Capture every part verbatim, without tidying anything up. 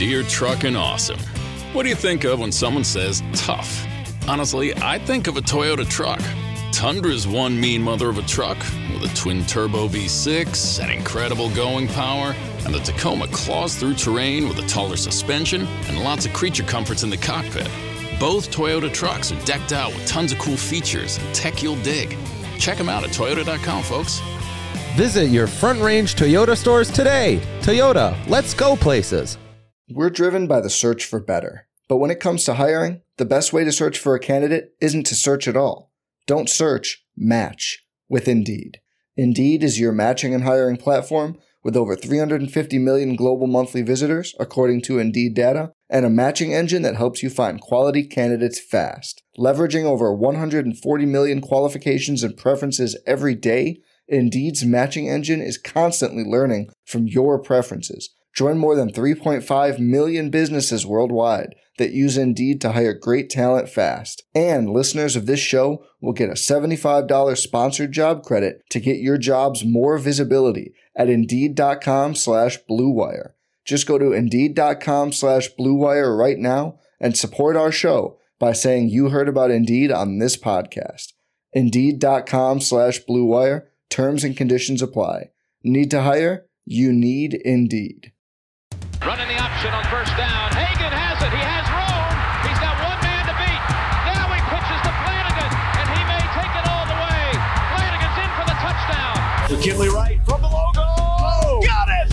Deere Truckin' Awesome. What do you think of when someone says tough? Honestly, I think of a Toyota truck. Tundra's one mean mother of a truck with a twin-turbo V six and incredible going power, and the Tacoma claws through terrain with a taller suspension and lots of creature comforts in the cockpit. Both Toyota trucks are decked out with tons of cool features and tech you'll dig. Check them out at toyota dot com, folks. Visit your Front Range Toyota stores today. Toyota, let's go places. We're driven by the search for better. But when it comes to hiring, the best way to search for a candidate isn't to search at all. Don't search, match with Indeed. Indeed is your matching and hiring platform with over three hundred fifty million global monthly visitors, according to Indeed data, and a matching engine that helps you find quality candidates fast. Leveraging over one hundred forty million qualifications and preferences every day, Indeed's matching engine is constantly learning from your preferences. Join more than three point five million businesses worldwide that use Indeed to hire great talent fast. And listeners of this show will get a seventy-five dollars sponsored job credit to get your jobs more visibility at Indeed.com slash Blue Wire. Just go to Indeed.com slash Blue Wire right now and support our show by saying you heard about Indeed on this podcast. Indeed.com slash Blue Wire. Terms and conditions apply. Need to hire? You need Indeed. Running the option on first down. Hagan has it. He has room. He's got one man to beat. Now he pitches to Flanagan, and he may take it all the way. Flanagan's in for the touchdown. McKinley Wright from the logo. Oh, got it!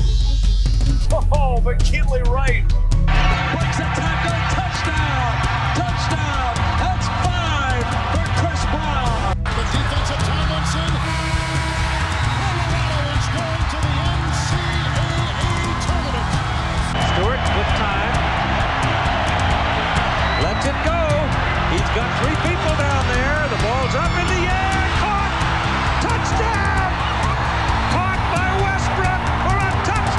Oh, McKinley Wright. Breaks a tackle. Touchdown. Touchdown. That's five for Chris Brown. The defensive Tomlinson. Colorado is going to the N C double A tournament. Stewart with time. Lets it go. He's got three people down there. The ball's up in the air. Caught. Touchdown. Caught by Westbrook for a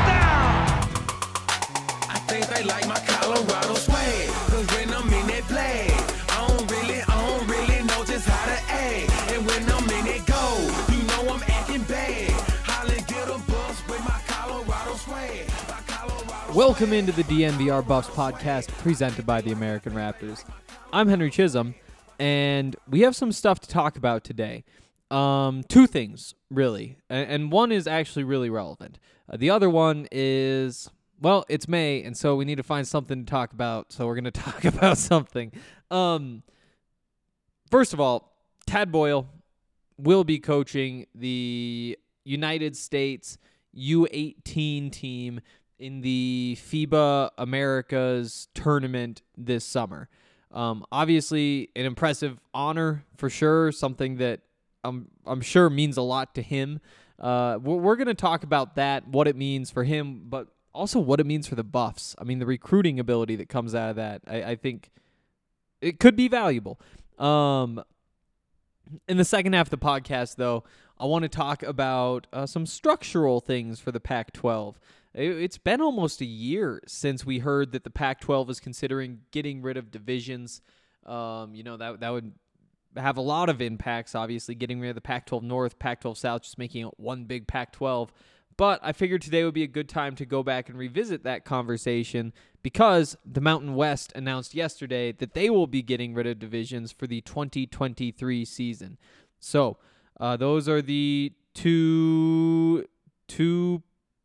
touchdown. I think they like my Colorado swag. Cause when I'm in that play, I don't really, I don't really know just how to act. And when I'm in it go, you know I'm acting bad. Holly get a bus with my Colorado swag. Welcome into the D N V R Buffs podcast presented by the American Raptors. I'm Henry Chisholm, and we have some stuff to talk about today. Um, two things, really, and, and one is actually really relevant. Uh, the other one is, well, it's May, and so we need to find something to talk about, so we're going to talk about something. Um, first of all, Tad Boyle will be coaching the United States U eighteen team in the FIBA Americas tournament this summer. Um, obviously, an impressive honor for sure, something that I'm, I'm sure means a lot to him. Uh, we're we're going to talk about that, what it means for him, but also what it means for the Buffs. I mean, the recruiting ability that comes out of that, I, I think it could be valuable. Um, in the second half of the podcast, though, I want to talk about uh, some structural things for the Pac twelve. It's been almost a year since we heard that the Pac twelve is considering getting rid of divisions. Um, you know, that that would have a lot of impacts, obviously, getting rid of the Pac twelve North, Pac twelve South, just making it one big Pac twelve. But I figured today would be a good time to go back and revisit that conversation because the Mountain West announced yesterday that they will be getting rid of divisions for the twenty twenty-three season. So uh, those are the two two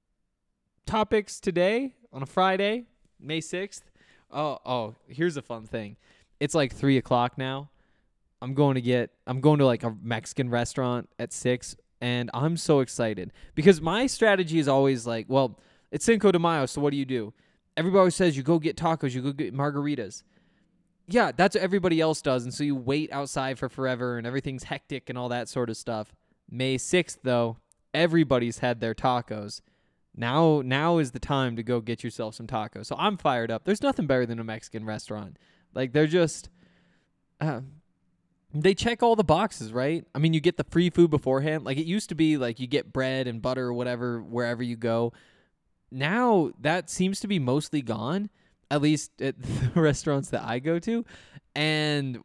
topics today on a Friday, May sixth. Oh, oh, here's a fun thing. It's like three o'clock now. I'm going to get, I'm going to like a Mexican restaurant at six, and I'm so excited because my strategy is always like, well, it's Cinco de Mayo, so what do you do? Everybody always says you go get tacos, you go get margaritas. Yeah, that's what everybody else does, and so you wait outside for forever, and everything's hectic and all that sort of stuff. May sixth, though, everybody's had their tacos. Now now is the time to go get yourself some tacos. So I'm fired up. There's nothing better than a Mexican restaurant. Like, they're just, uh, they check all the boxes, right? I mean, you get the free food beforehand. Like, it used to be, like, you get bread and butter or whatever wherever you go. Now, that seems to be mostly gone, at least at the restaurants that I go to. And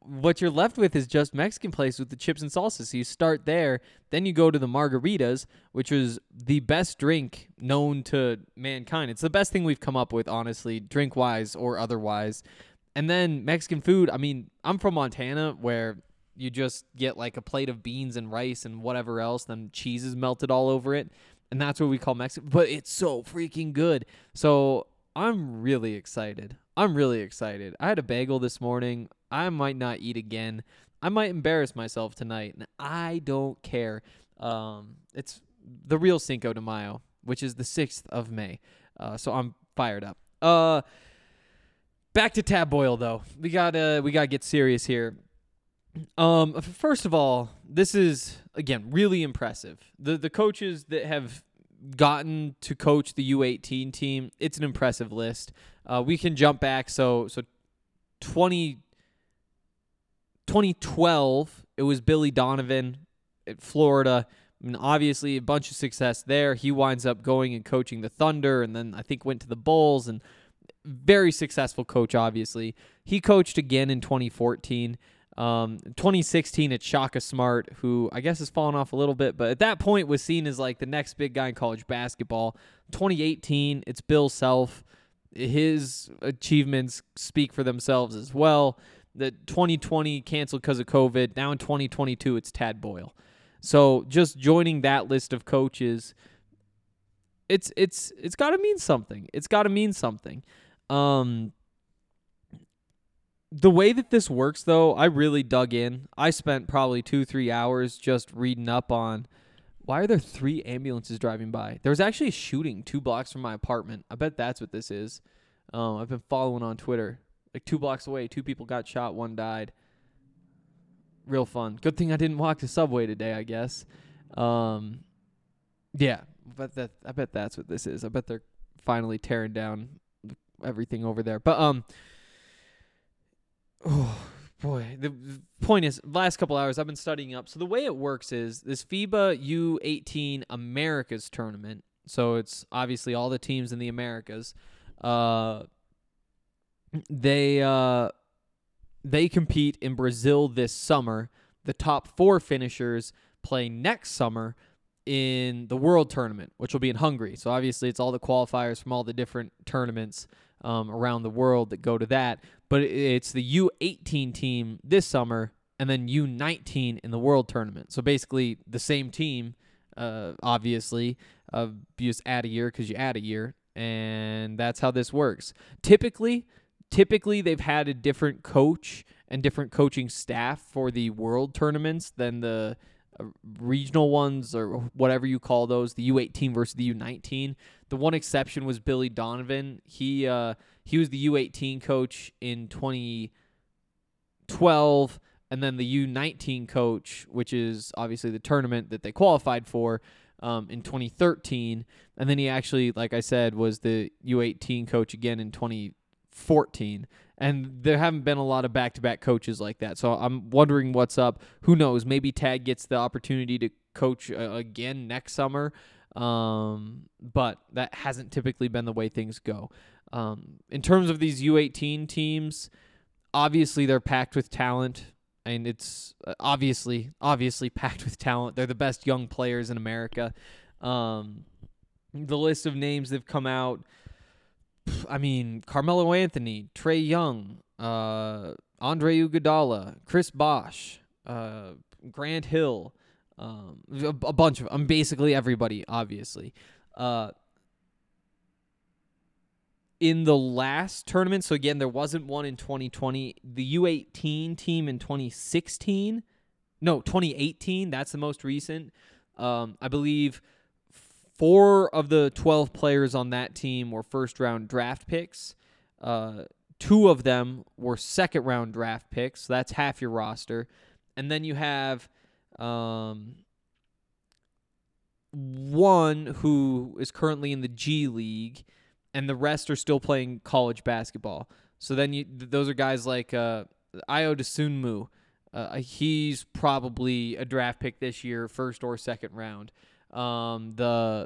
what you're left with is just Mexican place with the chips and salsa. So you start there, then you go to the margaritas, which is the best drink known to mankind. It's the best thing we've come up with, honestly, drink-wise or otherwise. And then Mexican food, I mean, I'm from Montana where you just get like a plate of beans and rice and whatever else, then cheese is melted all over it. And that's what we call Mexican. But it's so freaking good. So I'm really excited. I'm really excited. I had a bagel this morning. I might not eat again. I might embarrass myself tonight, and I don't care. Um, it's the real Cinco de Mayo, which is the sixth of May. Uh, so I'm fired up. Uh, back to Tad Boyle, though. We gotta we gotta get serious here. Um, first of all, this is again really impressive. The the coaches that have gotten to coach the U eighteen team, it's an impressive list. Uh, we can jump back. So so twenty, twenty twelve, it was Billy Donovan at Florida. I mean, obviously a bunch of success there. He winds up going and coaching the Thunder, and then I think went to the Bulls, and very successful coach, obviously. He coached again in twenty fourteen. Um, twenty sixteen, it's Shaka Smart, who I guess has fallen off a little bit, but at that point was seen as like the next big guy in college basketball. twenty eighteen, it's Bill Self. His achievements speak for themselves as well. The twenty twenty canceled because of COVID. Now in twenty twenty-two, it's Tad Boyle. So just joining that list of coaches, it's it's it's got to mean something. It's got to mean something. Um. The way that this works, though, I really dug in. I spent probably two, three hours just reading up on why are there three ambulances driving by. There was actually a shooting two blocks from my apartment. I bet that's what this is. Um, I've been following on Twitter. Like two blocks away, two people got shot, one died. Real fun. Good thing I didn't walk the subway today, I guess. Um, yeah, but that I bet that's what this is. I bet they're finally tearing down everything over there. But um. Oh, boy. The point is, last couple hours, I've been studying up. So the way it works is this FIBA U eighteen Americas tournament. So it's obviously all the teams in the Americas. Uh, they uh, they compete in Brazil this summer. The top four finishers play next summer in the World Tournament, which will be in Hungary. So obviously it's all the qualifiers from all the different tournaments um, around the world that go to that. But it's the U eighteen team this summer and then U nineteen in the World Tournament. So basically the same team, uh, obviously. Uh, you just add a year because you add a year, and that's how this works. Typically, typically they've had a different coach and different coaching staff for the World Tournaments than the uh, regional ones or whatever you call those, the U eighteen versus the U nineteen. The one exception was Billy Donovan. He uh, he was the U eighteen coach in twenty twelve, and then the U nineteen coach, which is obviously the tournament that they qualified for, um, in twenty thirteen. And then he actually, like I said, was the U eighteen coach again in twenty fourteen. And there haven't been a lot of back-to-back coaches like that. So I'm wondering what's up. Who knows? Maybe Tad gets the opportunity to coach uh, again next summer. Um, but that hasn't typically been the way things go. Um, in terms of these U eighteen teams, obviously they're packed with talent. And it's obviously, obviously packed with talent. They're the best young players in America. Um, the list of names that have come out, I mean, Carmelo Anthony, Trae Young, uh, Andre Iguodala, Chris Bosh, uh, Grant Hill, um, a, a bunch of, I'm basically everybody, obviously. Uh, in the last tournament, so again, there wasn't one in twenty twenty. The U eighteen team in twenty sixteen, no, twenty eighteen, that's the most recent. Um, I believe four of the twelve players on that team were first-round draft picks. Uh, two of them were second-round draft picks, so that's half your roster. And then you have um, one who is currently in the G League, and the rest are still playing college basketball. So then you, th- those are guys like uh, Ayo Dosunmu. Uh, he's probably a draft pick this year, first or second round. Um, the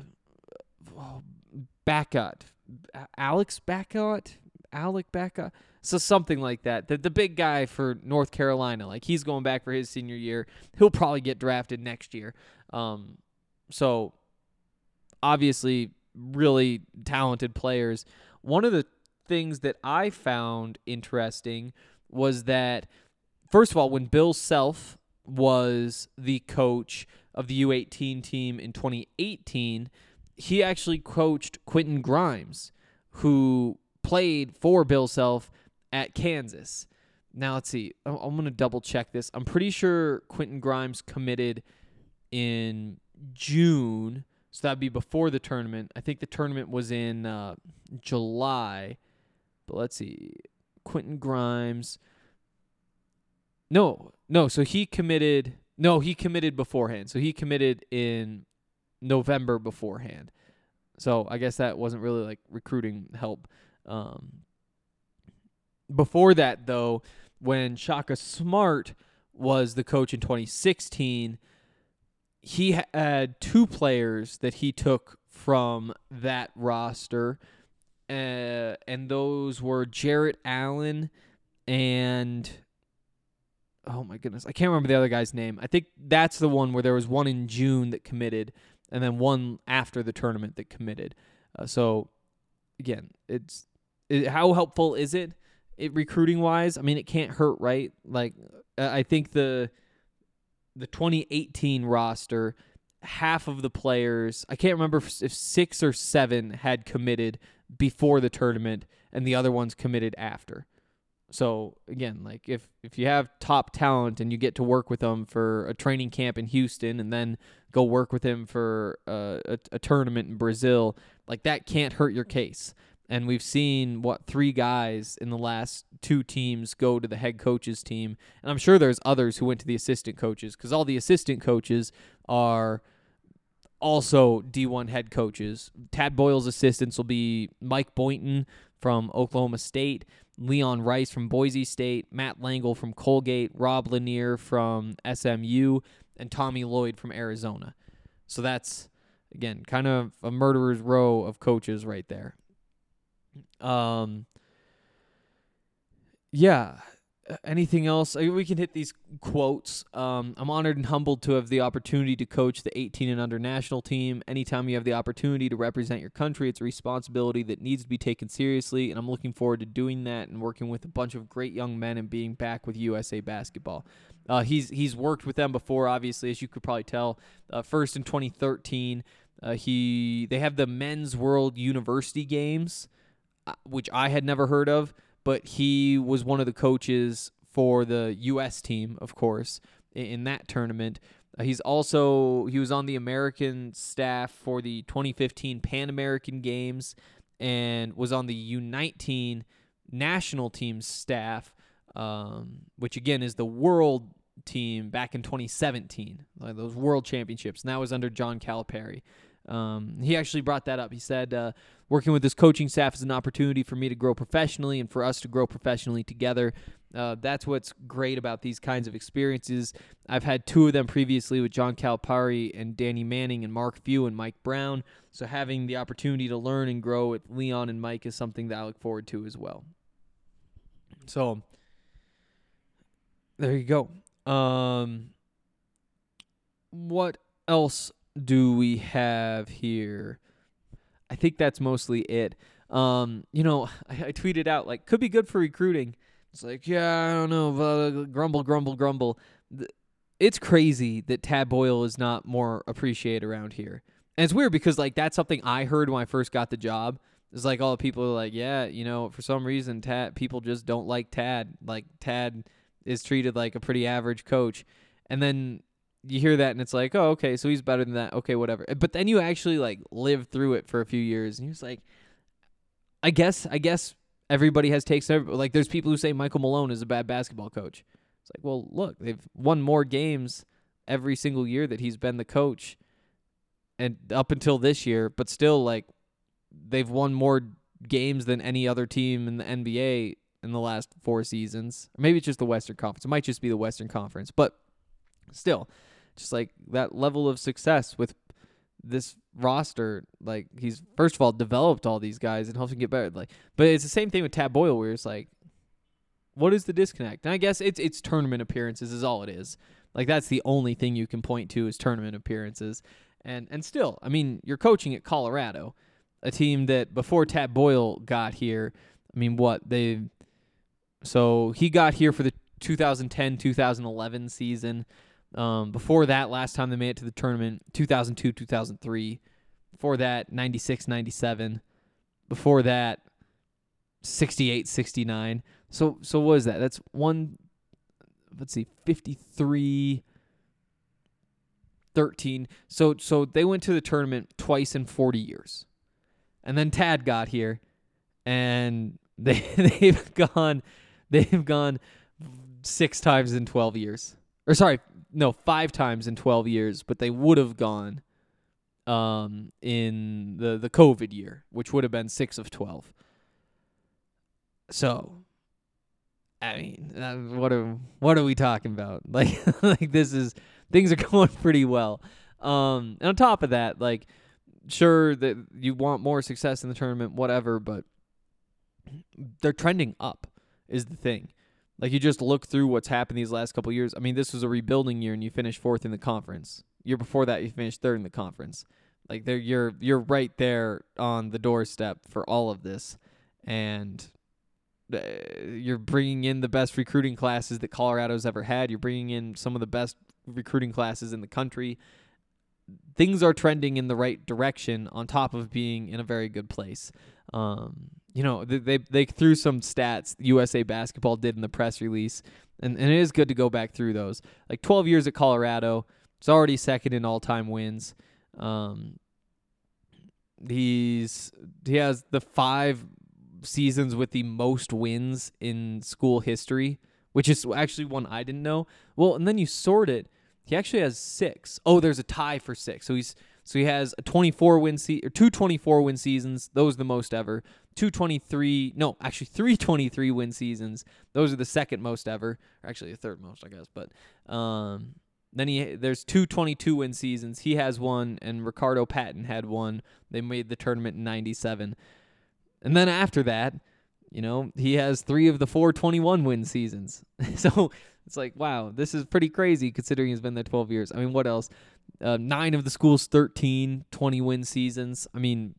oh, Bacot, Alex Bacot, Alec Bacot. So something like that. The, the big guy for North Carolina, like he's going back for his senior year. He'll probably get drafted next year. Um, so obviously really talented players. One of the things that I found interesting was that, first of all, when Bill Self was the coach of the U eighteen team in twenty eighteen, he actually coached Quentin Grimes, who played for Bill Self at Kansas. Now, let's see. I'm, I'm going to double check this. I'm pretty sure Quentin Grimes committed in June, so that'd be before the tournament. I think the tournament was in uh, July. But let's see. Quentin Grimes. No, no. So he committed. No, he committed beforehand. So he committed in November beforehand. So I guess that wasn't really like recruiting help. Um, before that, though, when Shaka Smart was the coach in twenty sixteen, he had two players that he took from that roster. Uh, and those were Jarrett Allen and, oh my goodness, I can't remember the other guy's name. I think that's the one where there was one in June that committed and then one after the tournament that committed. Uh, so, again, it's it, how helpful is it, it recruiting-wise? I mean, it can't hurt, right? Like, I think the the twenty eighteen roster, half of the players, I can't remember if, if six or seven had committed before the tournament and the other ones committed after. So again, like if, if you have top talent and you get to work with them for a training camp in Houston and then go work with him for uh, a, a tournament in Brazil, like that can't hurt your case. And we've seen, what, three guys in the last two teams go to the head coach's team. And I'm sure there's others who went to the assistant coaches because all the assistant coaches are also D one head coaches. Tad Boyle's assistants will be Mike Boynton from Oklahoma State, Leon Rice from Boise State, Matt Langle from Colgate, Rob Lanier from S M U, and Tommy Lloyd from Arizona. So that's, again, kind of a murderer's row of coaches right there. Um. Yeah. Anything else? We can hit these quotes. Um, I'm honored and humbled to have the opportunity to coach the eighteen and under national team. Anytime you have the opportunity to represent your country, it's a responsibility that needs to be taken seriously, and I'm looking forward to doing that and working with a bunch of great young men and being back with U S A Basketball. Uh, he's he's worked with them before, obviously, as you could probably tell. Uh, first in twenty thirteen, uh, he they have the Men's World University Games, uh, which I had never heard of. But he was one of the coaches for the U S team, of course, in, in that tournament. Uh, he's also he was on the American staff for the twenty fifteen Pan American Games and was on the U nineteen national team staff, um, which again is the world team back in twenty seventeen, like those world championships, and that was under John Calipari. Um, he actually brought that up. He said, uh, working with this coaching staff is an opportunity for me to grow professionally and for us to grow professionally together. Uh, that's what's great about these kinds of experiences. I've had two of them previously with John Calipari and Danny Manning and Mark Few and Mike Brown. So having the opportunity to learn and grow with Leon and Mike is something that I look forward to as well. So there you go. Um, what else do we have here? I think that's mostly it. Um, you know, I, I tweeted out, like, could be good for recruiting. It's like, yeah, I don't know, uh, grumble, grumble, grumble. It's crazy that Tad Boyle is not more appreciated around here. And it's weird because, like, that's something I heard when I first got the job. It's like all the people are like, yeah, you know, for some reason, Tad, people just don't like Tad. Like, Tad is treated like a pretty average coach. And then you hear that and it's like, oh, okay, so he's better than that. Okay, whatever. But then you actually like live through it for a few years and you're just like, I guess, I guess everybody has takes. Like there's people who say Michael Malone is a bad basketball coach. It's like, well, look, they've won more games every single year that he's been the coach and up until this year, but still like they've won more games than any other team in the N B A in the last four seasons. Or maybe it's just the Western Conference. It might just be the Western Conference, but still, just like that level of success with this roster, like he's first of all developed all these guys and helps them get better. Like, but it's the same thing with Tad Boyle, where it's like What is the disconnect? And I guess it's it's tournament appearances is all it is. Like, that's the only thing you can point to is tournament appearances. And and still, I mean, you're coaching at Colorado, a team that before Tad Boyle got here, I mean, what, they so he got here for the two thousand ten two thousand eleven season. Um, before that, last time they made it to the tournament, two thousand two two thousand three. Before that, ninety-six ninety-seven. Before that, sixty-eight sixty-nine. So so what is that? That's one, let's see, fifty-three thirteen. So so they went to the tournament twice in forty years. And then Tad got here, and they they've gone they've gone six times in twelve years. Or sorry, no, five times in twelve years, but they would have gone um in the the COVID year, which would have been six of twelve. So, I mean, uh, what are what are we talking about? Like, like this is things are going pretty well. Um, and on top of that, like, sure that you want more success in the tournament, whatever, but they're trending up is the thing. Like, you just look through what's happened these last couple of years. I mean, this was a rebuilding year, and you finished fourth in the conference. Year before that, you finished third in the conference. Like, there, you're you're right there on the doorstep for all of this, and you're bringing in the best recruiting classes that Colorado's ever had. You're bringing in some of the best recruiting classes in the country. Things are trending in the right direction on top of being in a very good place. Um, you know, they, they they threw some stats U S A Basketball did in the press release, and, and it is good to go back through those. Like, twelve years at Colorado, it's already second in all-time wins. Um, he's he has the five seasons with the most wins in school history, which is actually one I didn't know. Well, and then you sort it. He actually has six. Oh, there's a tie for six. So he's so he has a twenty-four win se- or two twenty-four win seasons. Those are the most ever. Two twenty-three, no, actually three twenty-three win seasons. Those are the second most ever, or actually the third most, I guess. But um, then he there's two twenty-two win seasons. He has one, and Ricardo Patton had one. They made the tournament in ninety-seven. And then after that, you know, he has three of the four twenty-one win seasons. So it's like, wow, this is pretty crazy considering he's been there twelve years. I mean, what else? Uh, nine of the school's thirteen twenty win seasons. I mean,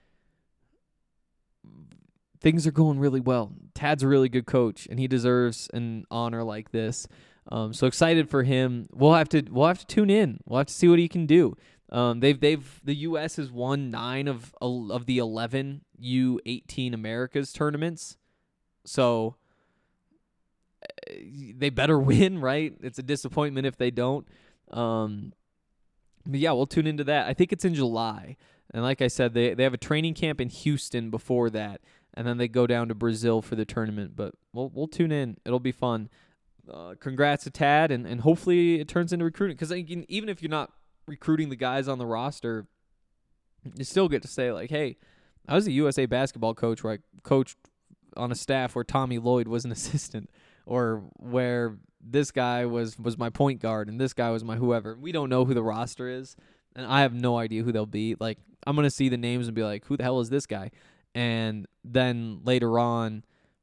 things are going really well. Tad's a really good coach, and he deserves an honor like this. Um, so excited for him. We'll have to we'll have to tune in. We'll have to see what he can do. Um, they've they've the U S has won nine of of the eleven U eighteen Americas tournaments, so they better win, right? It's a disappointment if they don't. Um, but yeah, we'll tune into that. I think it's in July, and like I said, they they have a training camp in Houston before that, and then they go down to Brazil for the tournament. But we'll we'll tune in. It'll be fun. Uh, congrats to Tad, and and hopefully it turns into recruiting. Because even if you're not recruiting the guys on the roster, you still get to say, like, hey, I was a U S A basketball coach where I coached on a staff where Tommy Lloyd was an assistant, or where this guy was, was my point guard and this guy was my whoever. We don't know who the roster is, and I have no idea who they'll be. Like, I'm going to see the names and be like, who the hell is this guy? And then later on,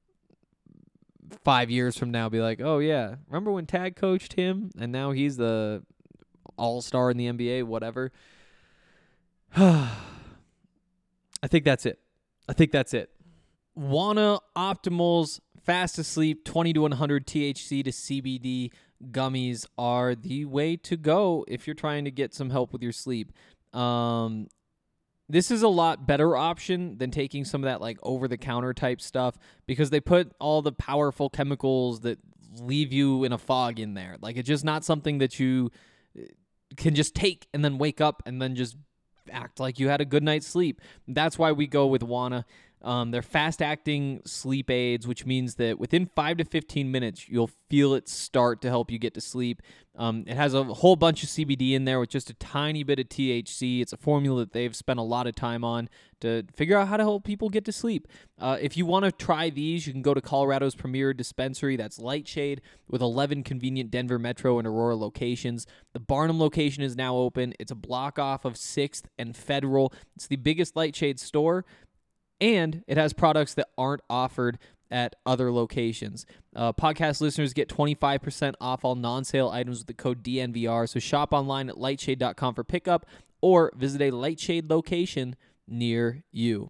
five years from now, be like, oh, yeah, remember when Tad coached him? And now he's the all-star in the N B A, whatever. I think that's it. I think that's it. Wana Optimals Fast Asleep twenty to one hundred T H C to C B D gummies are the way to go if you're trying to get some help with your sleep. Um, this is a lot better option than taking some of that like over-the-counter type stuff, because they put all the powerful chemicals that leave you in a fog in there. Like, it's just not something that you can just take and then wake up and then just act like you had a good night's sleep. That's why we go with Wana. Um, they're fast-acting sleep aids, which means that within five to fifteen minutes, you'll feel it start to help you get to sleep. Um, it has a whole bunch of C B D in there with just a tiny bit of T H C. It's a formula that they've spent a lot of time on to figure out how to help people get to sleep. Uh, if you want to try these, you can go to Colorado's premier dispensary. That's Lightshade, with eleven convenient Denver Metro and Aurora locations. The Barnum location is now open. It's a block off of sixth and Federal. It's the biggest Lightshade store, and it has products that aren't offered at other locations. Uh, podcast listeners get twenty-five percent off all non-sale items with the code D N V R. So shop online at lightshade dot com for pickup or visit a Lightshade location near you.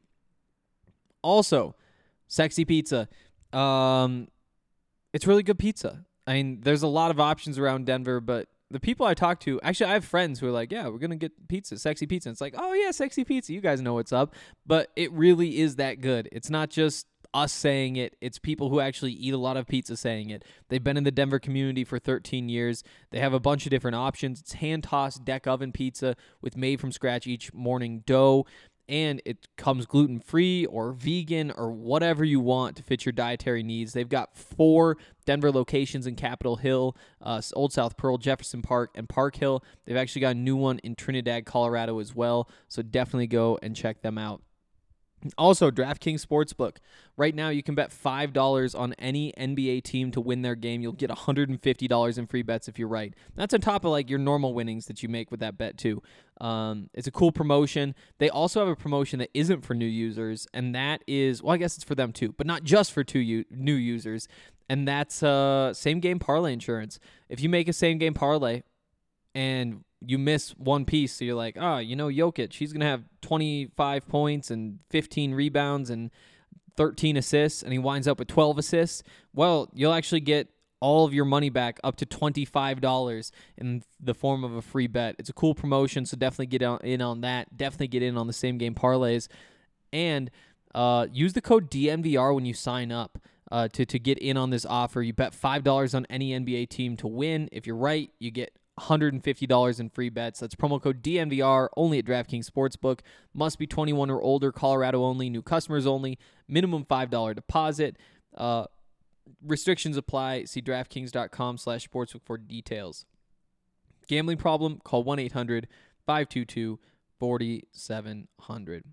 Also, Sexy Pizza. Um, it's really good pizza. I mean, there's a lot of options around Denver, but the people I talk to, actually, I have friends who are like, yeah, we're going to get pizza, Sexy Pizza. And it's like, oh, yeah, Sexy Pizza. You guys know what's up. But it really is that good. It's not just us saying it. It's people who actually eat a lot of pizza saying it. They've been in the Denver community for thirteen years. They have a bunch of different options. It's hand-tossed deck oven pizza with made-from-scratch each morning dough. And it comes gluten-free or vegan or whatever you want to fit your dietary needs. They've got four Denver locations in Capitol Hill, uh, Old South Pearl, Jefferson Park, and Park Hill. They've actually got a new one in Trinidad, Colorado as well, so definitely go and check them out. Also, DraftKings Sportsbook. Right now, you can bet five dollars on any N B A team to win their game. You'll get one hundred fifty dollars in free bets if you're right. That's on top of like your normal winnings that you make with that bet too. Um, it's a cool promotion. They also have a promotion that isn't for new users, and that is, well, I guess it's for them too, but not just for two u- new users, and that's uh, same-game parlay insurance. If you make a same-game parlay and you miss one piece, so you're like, oh, you know, Jokic, he's going to have twenty-five points and fifteen rebounds and thirteen assists, and he winds up with twelve assists. Well, you'll actually get all of your money back up to twenty-five dollars in the form of a free bet. It's a cool promotion, so definitely get in on that. Definitely get in on the same-game parlays. And uh, use the code D N V R when you sign up uh, to, to get in on this offer. You bet five dollars on any N B A team to win. If you're right, you get one hundred fifty dollars in free bets. That's promo code D N V R, only at DraftKings Sportsbook. Must be twenty-one or older, Colorado only, new customers only, minimum five dollars deposit. Uh, restrictions apply. See DraftKings.com slash sportsbook for details. Gambling problem? Call one eight hundred five two two four seven zero zero.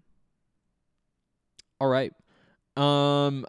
All right. Um,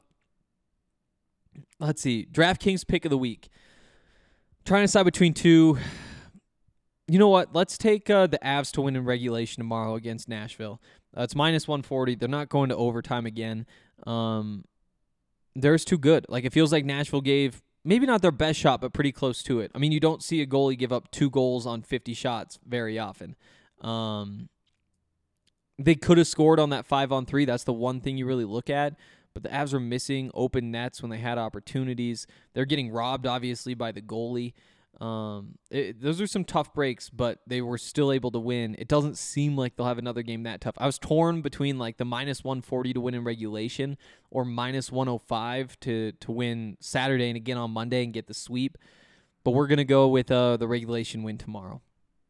let's see. DraftKings pick of the week. Trying to decide between two. You know what? Let's take uh, the Avs to win in regulation tomorrow against Nashville. Uh, it's minus one forty. They're not going to overtime again. Um, they're just too good. Like, it feels like Nashville gave maybe not their best shot, but pretty close to it. I mean, you don't see a goalie give up two goals on fifty shots very often. Um, they could have scored on that five on three. That's the one thing you really look at. But the Avs are missing open nets when they had opportunities. They're getting robbed, obviously, by the goalie. Um, it, those are some tough breaks, but they were still able to win. It doesn't seem like they'll have another game that tough. I was torn between like the minus one forty to win in regulation or minus one oh five to, to win Saturday and again on Monday and get the sweep. But we're going to go with uh, the regulation win tomorrow.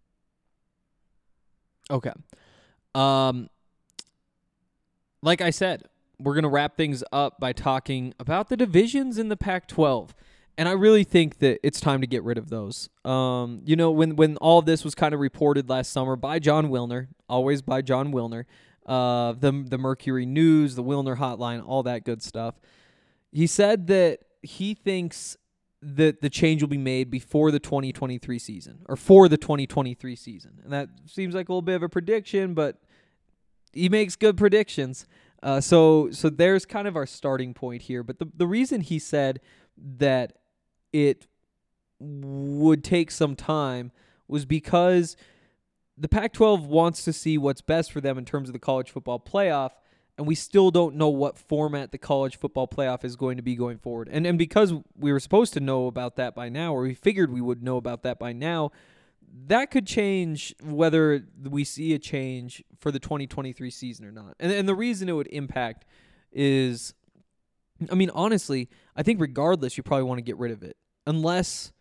Okay. Um, like I said, we're going to wrap things up by talking about the divisions in the Pac twelve. And I really think that it's time to get rid of those. Um, you know, when, when all of this was kind of reported last summer by John Wilner, always by John Wilner, uh, the, the Mercury News, the Wilner Hotline, all that good stuff, he said that he thinks that the change will be made before the twenty twenty-three season, or for the twenty twenty-three season. And that seems like a little bit of a prediction, but he makes good predictions. Uh, so so there's kind of our starting point here. But the, the reason he said that it would take some time was because the Pac twelve wants to see what's best for them in terms of the college football playoff, and we still don't know what format the college football playoff is going to be going forward. And and because we were supposed to know about that by now, or we figured we would know about that by now, that could change whether we see a change for the twenty twenty-three season or not. And, and the reason it would impact is, I mean, honestly, I think regardless, you probably want to get rid of it. Unless,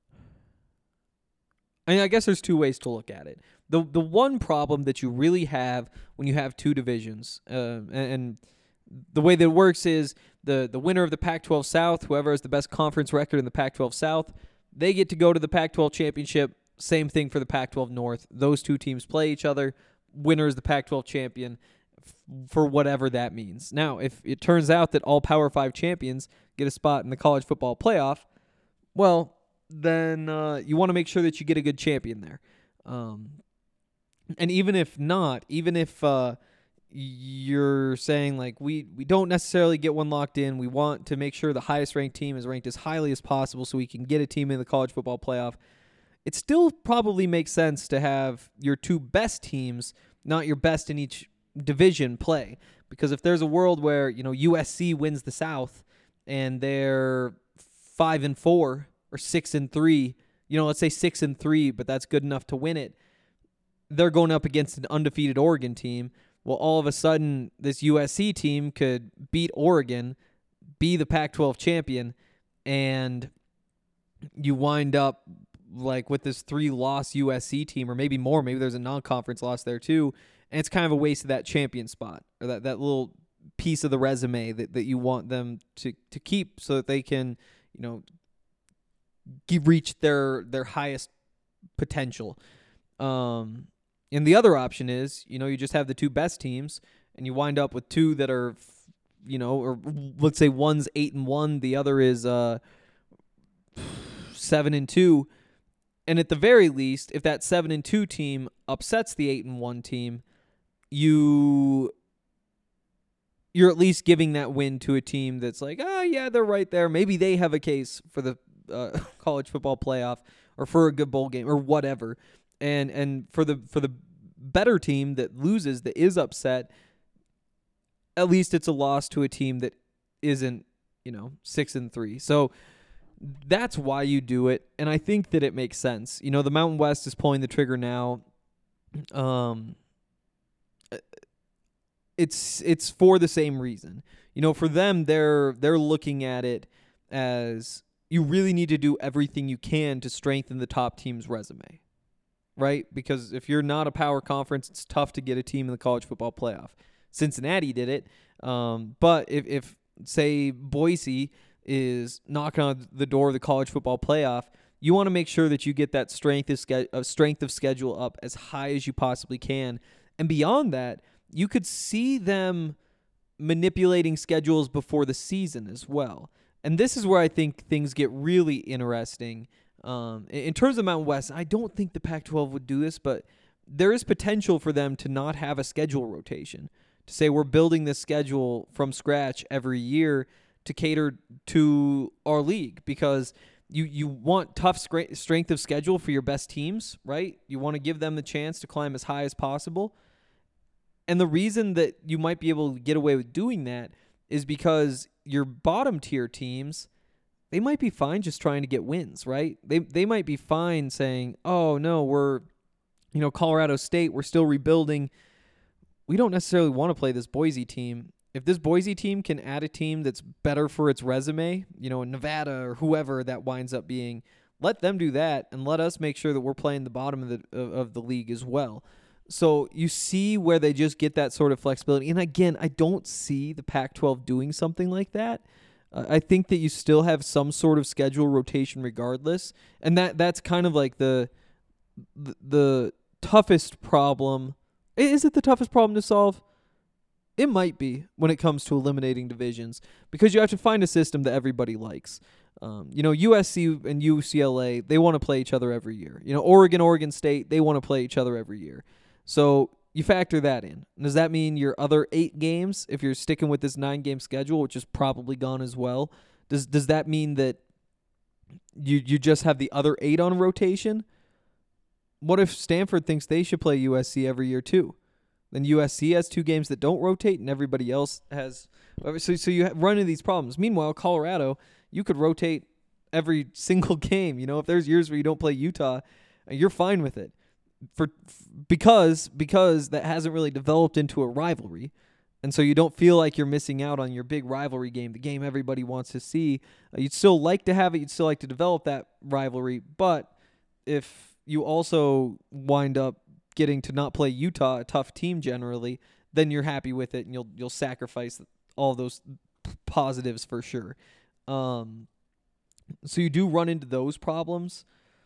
I mean, I guess there's two ways to look at it. The the one problem that you really have when you have two divisions, uh, and, and the way that it works is the, the winner of the Pac twelve South, whoever has the best conference record in the Pac twelve South, they get to go to the Pac twelve championship. Same thing for the Pac twelve North. Those two teams play each other. Winner is the Pac twelve champion f- for whatever that means. Now, if it turns out that all Power five champions get a spot in the college football playoff, well, then uh, you want to make sure that you get a good champion there. Um, and even if not, even if uh, you're saying like we, we don't necessarily get one locked in. We want to make sure the highest ranked team is ranked as highly as possible so we can get a team in the college football playoff. It still probably makes sense to have your two best teams, not your best in each division, play. Because if there's a world where, you know, U S C wins the South and they're five and four or six and three, you know, let's say six and three, but that's good enough to win it. They're going up against an undefeated Oregon team. Well, all of a sudden, this U S C team could beat Oregon, be the Pac twelve champion, and you wind up like with this three-loss U S C team, or maybe more. Maybe there's a non-conference loss there too, and it's kind of a waste of that champion spot, or that, that little piece of the resume that, that you want them to, to keep so that they can, you know, reach their their highest potential. Um, and the other option is, you know, you just have the two best teams, and you wind up with two that are, you know, or let's say one's eight and one, the other is uh seven and two. And at the very least, if that seven and two team upsets the eight and one team, you you're at least giving that win to a team that's like, oh yeah, they're right there. Maybe they have a case for the uh, college football playoff or for a good bowl game or whatever. And and for the for the better team that loses, that is upset, at least it's a loss to a team that isn't, you know, six and three. So that's why you do it, and I think that it makes sense. You know, the Mountain West is pulling the trigger now. Um, it's it's for the same reason. You know, for them, they're they're looking at it as you really need to do everything you can to strengthen the top team's resume, right? Because if you're not a power conference, it's tough to get a team in the college football playoff. Cincinnati did it, um, but if, if say Boise is knocking on the door of the college football playoff, you want to make sure that you get that strength of, ske- uh, strength of schedule up as high as you possibly can. And beyond that, you could see them manipulating schedules before the season as well. And this is where I think things get really interesting. Um, in terms of Mountain West, I don't think the Pac twelve would do this, but there is potential for them to not have a schedule rotation, to say we're building this schedule from scratch every year to cater to our league, because you, you want tough scra- strength of schedule for your best teams, right? You want to give them the chance to climb as high as possible. And the reason that you might be able to get away with doing that is because your bottom tier teams, they might be fine just trying to get wins, right? They they might be fine saying, oh, no, we're, you know, Colorado State, we're still rebuilding. We don't necessarily want to play this Boise team. If this Boise team can add a team that's better for its resume, you know, in Nevada or whoever that winds up being, let them do that, and let us make sure that we're playing the bottom of the of, of the league as well. So you see where they just get that sort of flexibility. And again, I don't see the Pac twelve doing something like that. Uh, I think that you still have some sort of schedule rotation regardless, and that that's kind of like the the, the toughest problem. Is it the toughest problem to solve? It might be when it comes to eliminating divisions, because you have to find a system that everybody likes. Um, you know, U S C and U C L A, they want to play each other every year. You know, Oregon, Oregon State, they want to play each other every year. So you factor that in. Does that mean your other eight games, if you're sticking with this nine-game schedule, which is probably gone as well, does does that mean that you you just have the other eight on rotation? What if Stanford thinks they should play U S C every year too? Then U S C has two games that don't rotate, and everybody else has. So, so you run into these problems. Meanwhile, Colorado, you could rotate every single game. You know, if there's years where you don't play Utah, you're fine with it. For because because that hasn't really developed into a rivalry, and so you don't feel like you're missing out on your big rivalry game, the game everybody wants to see. Uh, you'd still like to have it. You'd still like to develop that rivalry, but if you also wind up getting to not play Utah, a tough team generally, then you're happy with it, and you'll you'll sacrifice all those positives for sure. Um, so you do run into those problems.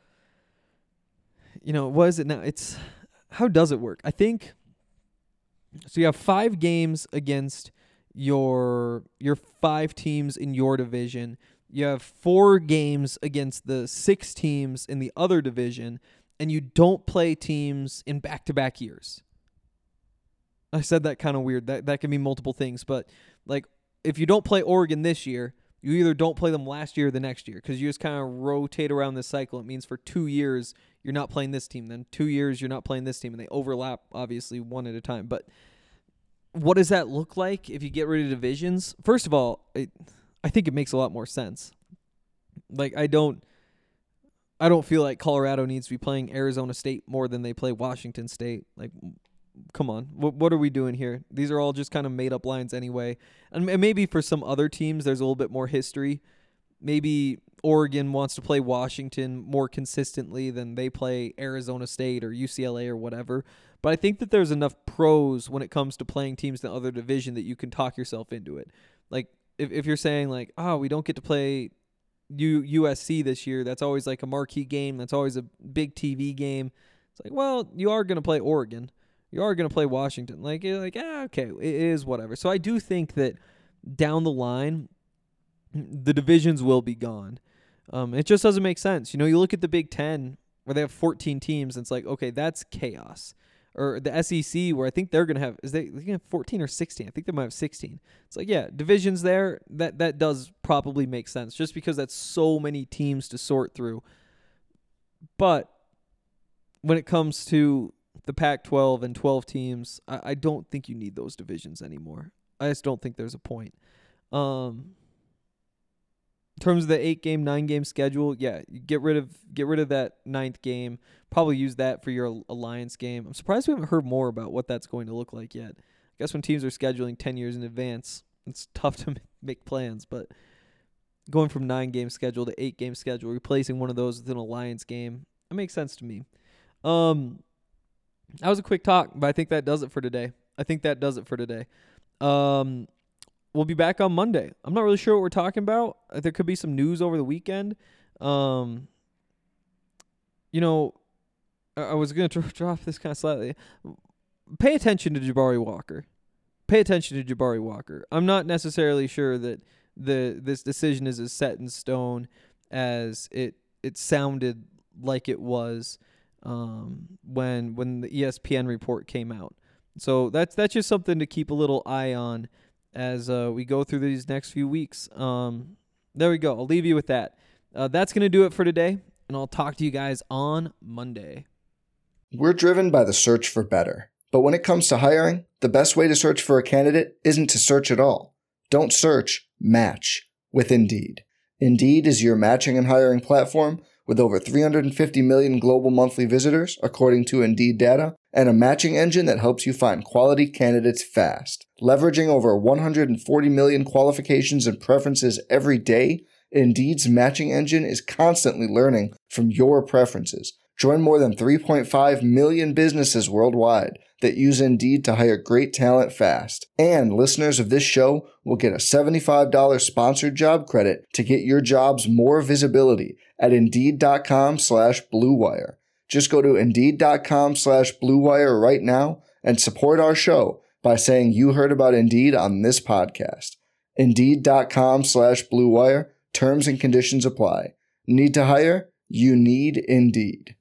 You know, what is it now? It's how does it work? I think so. You have five games against your your five teams in your division. You have four games against the six teams in the other division, and you don't play teams in back-to-back years. I said that kind of weird. That that can mean multiple things, but like if you don't play Oregon this year, you either don't play them last year or the next year because you just kind of rotate around this cycle. It means for two years you're not playing this team, then two years you're not playing this team, and they overlap obviously one at a time. But what does that look like if you get rid of divisions? First of all, it, I think it makes a lot more sense. Like I don't, I don't feel like Colorado needs to be playing Arizona State more than they play Washington State. Like, come on, what what are we doing here? These are all just kind of made up lines anyway. And maybe for some other teams, there's a little bit more history. Maybe Oregon wants to play Washington more consistently than they play Arizona State or U C L A or whatever. But I think that there's enough pros when it comes to playing teams in the other division that you can talk yourself into it. Like if if you're saying like, oh, we don't get to play U USC this year, that's always like a marquee game. That's always a big T V game. It's like, well, you are going to play Oregon. You are going to play Washington. Like, you're like, ah, okay, it is whatever. So I do think that down the line, the divisions will be gone. Um, it just doesn't make sense. You know, you look at the Big Ten where they have fourteen teams, and it's like, okay, that's chaos. Or the S E C where I think they're going to have, is they, they have fourteen or sixteen? I think they might have sixteen. It's like, yeah, divisions there, that, that does probably make sense just because that's so many teams to sort through. But when it comes to the Pac twelve and twelve teams, I, I don't think you need those divisions anymore. I just don't think there's a point. Um, in terms of the eight-game, nine-game schedule, yeah, you get rid of get rid of that ninth game. Probably use that for your alliance game. I'm surprised we haven't heard more about what that's going to look like yet. I guess when teams are scheduling ten years in advance, it's tough to make plans. But going from nine-game schedule to eight-game schedule, replacing one of those with an alliance game, that makes sense to me. Um, that was a quick talk, but I think that does it for today. I think that does it for today. Um, we'll be back on Monday. I'm not really sure what we're talking about. There could be some news over the weekend. Um, you know, I was going to drop this kind of slightly. Pay attention to Jabari Walker. Pay attention to Jabari Walker. I'm not necessarily sure that the this decision is as set in stone as it it sounded like it was um, when when the E S P N report came out. So that's that's just something to keep a little eye on as uh, we go through these next few weeks. Um, there we go. I'll leave you with that. Uh, that's going to do it for today, and I'll talk to you guys on Monday. We're driven by the search for better. But when it comes to hiring, the best way to search for a candidate isn't to search at all. Don't search, match with Indeed. Indeed is your matching and hiring platform with over three hundred fifty million global monthly visitors, according to Indeed data, and a matching engine that helps you find quality candidates fast. Leveraging over one hundred forty million qualifications and preferences every day, Indeed's matching engine is constantly learning from your preferences. Join more than three point five million businesses worldwide that use Indeed to hire great talent fast. And listeners of this show will get a seventy-five dollars sponsored job credit to get your jobs more visibility at Indeed.com slash Blue Wire. Just go to Indeed.com slash Blue Wire right now and support our show by saying you heard about Indeed on this podcast. Indeed.com slash Blue Wire. Terms and conditions apply. Need to hire? You need Indeed.